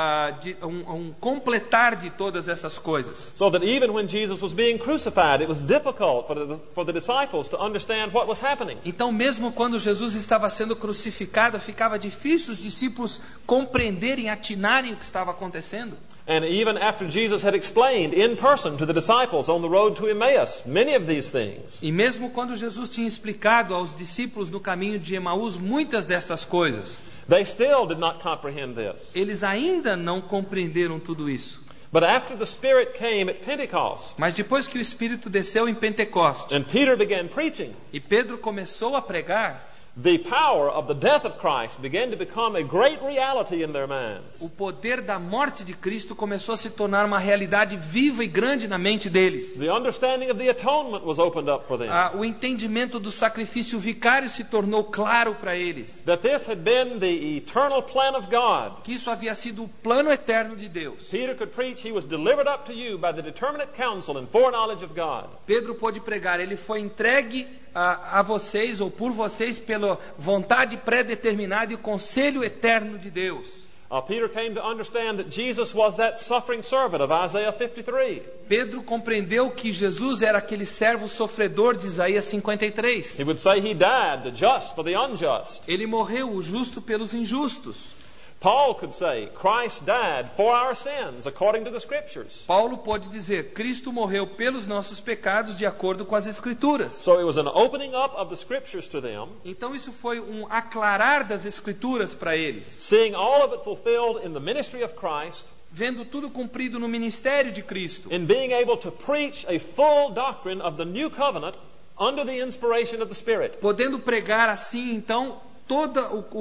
um completar de todas essas coisas. So that even when Jesus was being crucified, it was difficult for the disciples to understand what was happening. Então, mesmo quando Jesus estava sendo crucificado, ficava difícil os discípulos compreenderem, atinarem o que estava acontecendo. And even after Jesus had explained in person to the disciples on the road to Emmaus many of these things, E mesmo quando Jesus tinha explicado aos discípulos no caminho de Emaús muitas dessas coisas, they still did not comprehend this. eles ainda não compreenderam tudo isso. But after the Spirit came at Pentecost, Mas depois que o Espírito desceu em Pentecostes and Peter began preaching, e Pedro começou a pregar, the power of the death of Christ began to become a great reality in their minds. O poder da morte de Cristo começou a se tornar uma realidade viva e grande na mente deles. The understanding of the atonement was opened up for them. O entendimento do sacrifício vicário se tornou claro para eles. That this had been the eternal plan of God. Que isso havia sido o plano eterno de Deus. Peter could preach, he was delivered up to you by the determinate counsel and foreknowledge of God. Pedro pôde pregar, ele foi entregue a vocês ou por vocês pela vontade pré-determinada e o conselho eterno de Deus. Peter came to understand that Jesus was that suffering servant of Isaiah 53. Pedro compreendeu que Jesus era aquele servo sofredor de Isaías 53. He would say he died, the just for the unjust. Ele morreu, o justo pelos injustos. Paul could say, Christ died for our sins, according to the Scriptures. Paulo pode dizer, Cristo morreu pelos nossos pecados de acordo com as Escrituras. So it was an opening up of the Scriptures to them. Então isso foi um aclarar das Escrituras para eles. Seeing all of it fulfilled in the ministry of Christ. Vendo tudo cumprido no ministério de Cristo. And being able to preach a full doctrine of the new covenant under the inspiration of the Spirit. Podendo pregar assim, então, toda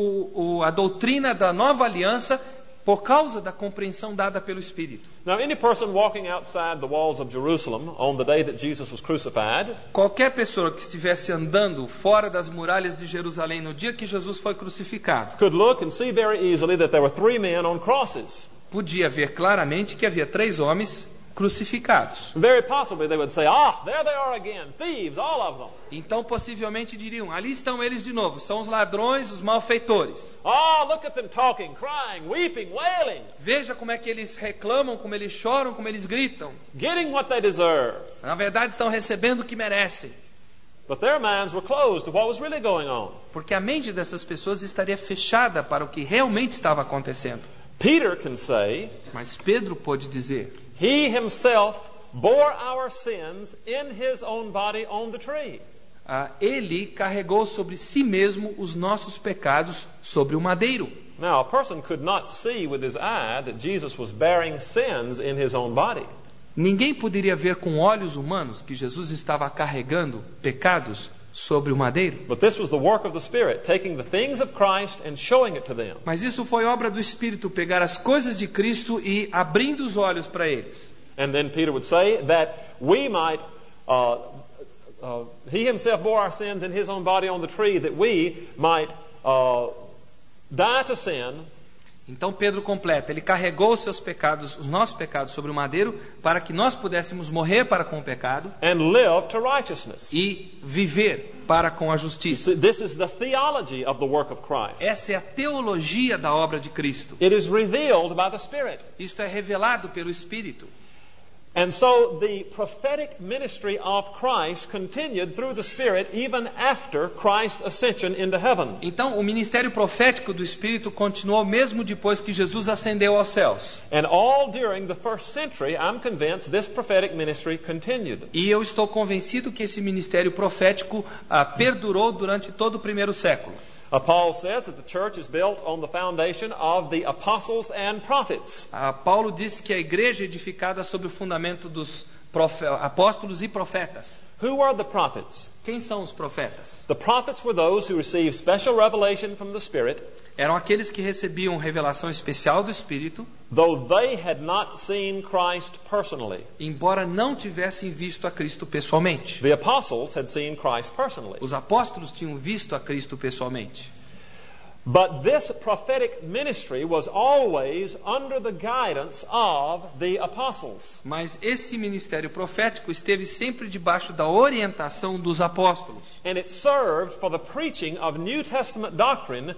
a doutrina da nova aliança por causa da compreensão dada pelo Espírito. Now, any person walking outside the walls of Jerusalem on the day that Jesus was crucified, qualquer pessoa que estivesse andando fora das muralhas de Jerusalém no dia que Jesus foi crucificado, could look and see very easily that there were 3 men on crosses. Podia ver claramente que havia 3 homens crucificados. Very possibly they would say, there they are again, thieves, all of them. Então possivelmente diriam, ali estão eles de novo, são os ladrões, os malfeitores. Look at them talking, crying, weeping, wailing. Veja como é que eles reclamam, como eles choram, como eles gritam. Getting what they deserve. Na verdade estão recebendo o que merecem. But their minds were closed to what was really going on. Porque a mente dessas pessoas estaria fechada para o que realmente estava acontecendo. Peter can say, mas Pedro pode dizer, He himself bore our sins in his own body on the tree. Ele carregou sobre si mesmo os nossos pecados sobre o madeiro. Now, a person could not see with his eye that Jesus was bearing sins in his own body. Ninguém poderia ver com olhos humanos que Jesus estava carregando pecados sobre o madeiro. But this was the work of the Spirit, taking the things of Christ and showing it to them. Mas isso foi obra do Espírito, pegar as coisas de Cristo e abrindo os olhos para eles. And then Peter would say that we might, he himself bore our sins in his own body on the tree, that we might die to sin. Então Pedro completa, ele carregou os seus pecados, os nossos pecados sobre o madeiro, para que nós pudéssemos morrer para com o pecado and live to righteousness. E viver para com a justiça. This is the theology of the work of Christ. Essa é a teologia da obra de Cristo. It is revealed by the Spirit. Isto é revelado pelo Espírito. And so the prophetic ministry of Christ continued through the Spirit even after Christ's ascension into heaven. Então o ministério profético do Espírito continuou mesmo depois que Jesus ascendeu aos céus. And all during the first century, I'm convinced this prophetic ministry continued. E eu estou convencido que esse ministério profético perdurou durante todo o primeiro século. Paul says that the church is built on the foundation of the apostles and prophets. Paulo disse que a igreja é edificada sobre o fundamento dos apóstolos e profetas. Who are the prophets? Quem são os profetas? The prophets were those who received special revelation from the Spirit. Eram aqueles que recebiam revelação especial do Espírito, though they had not seen Christ personally. Embora não tivessem visto a Cristo pessoalmente. The apostles had seen Christ personally. Os apóstolos tinham visto a Cristo pessoalmente. But this prophetic ministry was always under the guidance of the apostles. Mas esse ministério profético esteve sempre debaixo da orientação dos apóstolos. And it served for the preaching of New Testament doctrine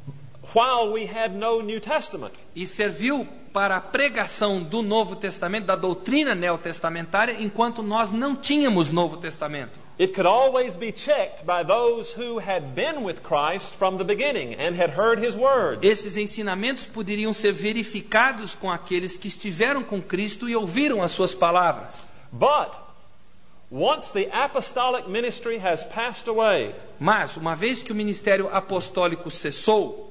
while we had no New Testament. E serviu para a pregação do Novo Testamento, da doutrina neotestamentária, enquanto nós não tínhamos Novo Testamento. It could always be checked by those who had been with Christ from the beginning and had heard his words. Esses ensinamentos poderiam ser verificados com aqueles que estiveram com Cristo e ouviram as suas palavras. But once the apostolic ministry has passed away, mas uma vez que o ministério apostólico cessou,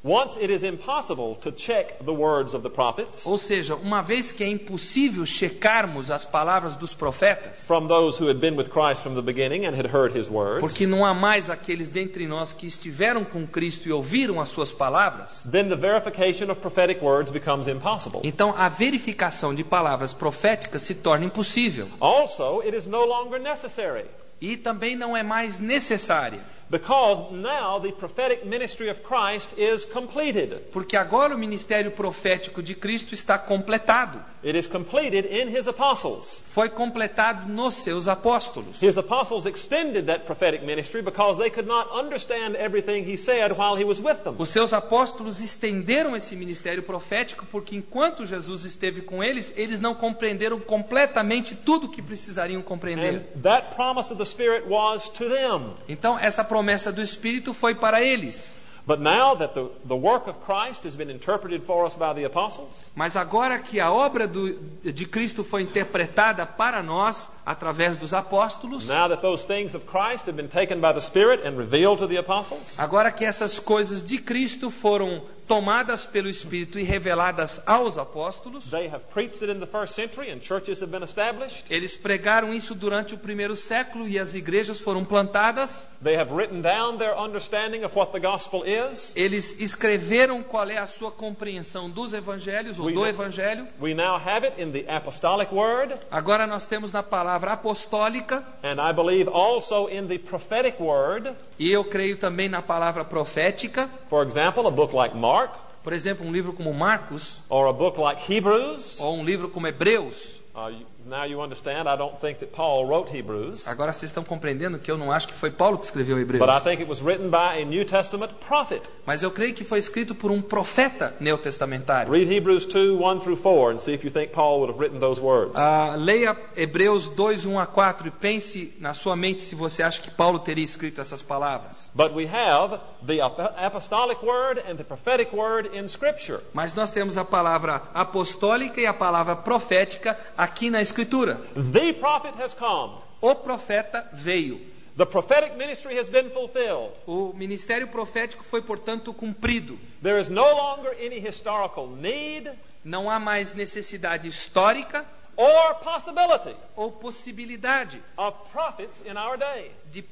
Once it is impossible to check the words of the prophets Ou seja, uma vez que é impossível checarmos as palavras dos profetas, from those who had been with Christ from the beginning and had heard his words, porque não há mais aqueles dentre nós que estiveram com Cristo e ouviram as suas palavras, then the verification of prophetic words becomes impossible. então a verificação de palavras proféticas se torna impossível. Also, it is no longer necessary, E também não é mais necessária, because now the prophetic ministry of Christ is completed. porque agora o ministério profético de Cristo está completado. It is completed in his apostles. Foi completado nos seus apóstolos. His apostles extended that prophetic ministry because they could not understand everything he said while he was with them. Os seus apóstolos estenderam esse ministério profético porque enquanto Jesus esteve com eles, eles não compreenderam completamente tudo o que precisariam compreender. And that promise of the Spirit was to them. Então essa promessa do Espírito foi para eles. But now that the work of Christ has been interpreted for us by the apostles, Mas agora que a obra de Cristo foi interpretada para nós através dos apóstolos, now that those things of Christ have been taken by the Spirit and revealed to the apostles, agora que essas coisas de Cristo foram tomadas pelo Espírito e reveladas aos apóstolos, they have preached it in the first century and churches have been established. eles pregaram isso durante o primeiro século e as igrejas foram plantadas. They have written down their understanding of what the gospel is. Eles escreveram qual é a sua compreensão dos evangelhos ou do evangelho. We now have it in the apostolic word, Agora nós temos na palavra apostólica and I believe also in the prophetic word. e eu creio também na palavra profética. For example, a book like Mark, Por exemplo, um livro como Marcos or a book like Hebrews. ou um livro como Hebreus. Now you understand, I don't think that Paul wrote Hebrews, Agora vocês estão compreendendo que eu não acho que foi Paulo que escreveu Hebreus. but I think it was written by a New Testament prophet. Mas eu creio que foi escrito por um profeta neotestamentário. Read Hebrews 2:1-4 and see if you think Paul would have written those words. Leia Hebreus 2:1-4 e pense na sua mente se você acha que Paulo teria escrito essas palavras. But we have the apostolic word and the prophetic word in Scripture. Mas nós temos a palavra apostólica e a palavra profética aqui na Escritura. The prophet has come. O profeta veio. The prophetic ministry has been fulfilled. O ministério profético foi, portanto, cumprido. There is no longer any historical need Não há mais necessidade histórica or possibility ou possibilidade of prophets in our day.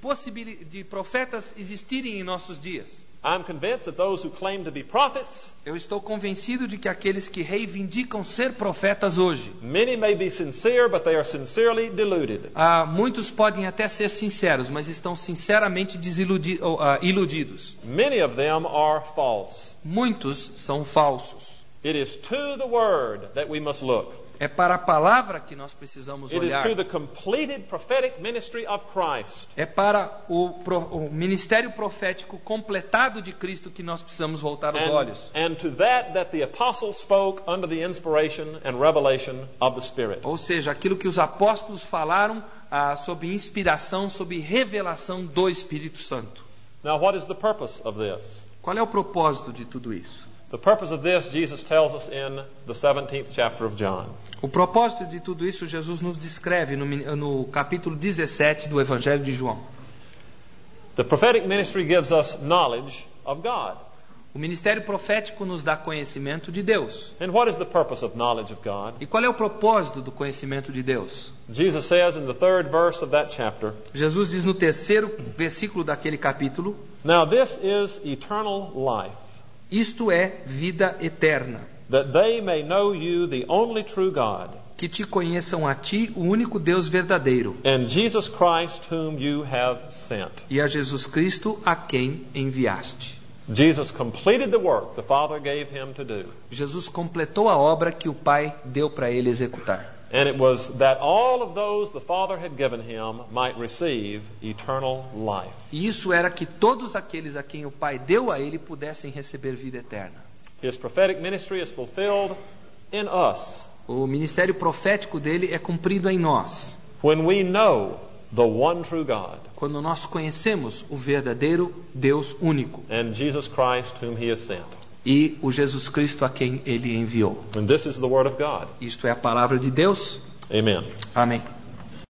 de profetas existirem em nossos dias. I'm convinced that those who claim to be prophets, Eu estou convencido de que aqueles que reivindicam ser profetas hoje, many may be sincere, but they are sincerely deluded. muitos podem até ser sinceros, mas estão sinceramente iludidos. Many of them are false. Muitos são falsos. It is to the word that we must look. É para a palavra que nós precisamos It is olhar. to the completed prophetic ministry of Christ. É para o ministério profético completado de Cristo que nós precisamos voltar os olhos. And to that the apostles spoke under the inspiration and revelation of the Spirit. Ou seja, aquilo que os apóstolos falaram sob inspiração, sob revelação do Espírito Santo. Now, what is the purpose of this? Qual é o propósito de tudo isso? The purpose of this, Jesus tells us in the 17th chapter of John. O propósito de tudo isso, Jesus nos descreve no capítulo 17 do Evangelho de João. The prophetic ministry gives us knowledge of God. O ministério profético nos dá conhecimento de Deus. And what is the purpose of knowledge of God? E qual é o propósito do conhecimento de Deus? Jesus says in the 3rd verse of that chapter, Jesus diz no terceiro versículo daquele capítulo: "Now this is eternal life, isto é vida eterna, that they may know you, the only true God, que te conheçam a ti, o único Deus verdadeiro, and Jesus Christ whom you have sent." e a Jesus Cristo a quem enviaste. Jesus completed the work the Father gave him to do. Jesus completou a obra que o Pai deu para ele executar. And it was that all of those the Father had given him might receive eternal life. E isso era que todos aqueles a quem o Pai deu a ele pudessem receber vida eterna. His prophetic ministry is fulfilled in us O ministério profético dele é cumprido em nós, when we know the one true God quando nós conhecemos o verdadeiro Deus único and Jesus Christ whom he has sent. e o Jesus Cristo a quem ele enviou. And this is the word of God. Isto é a palavra de Deus. Amen. Amém.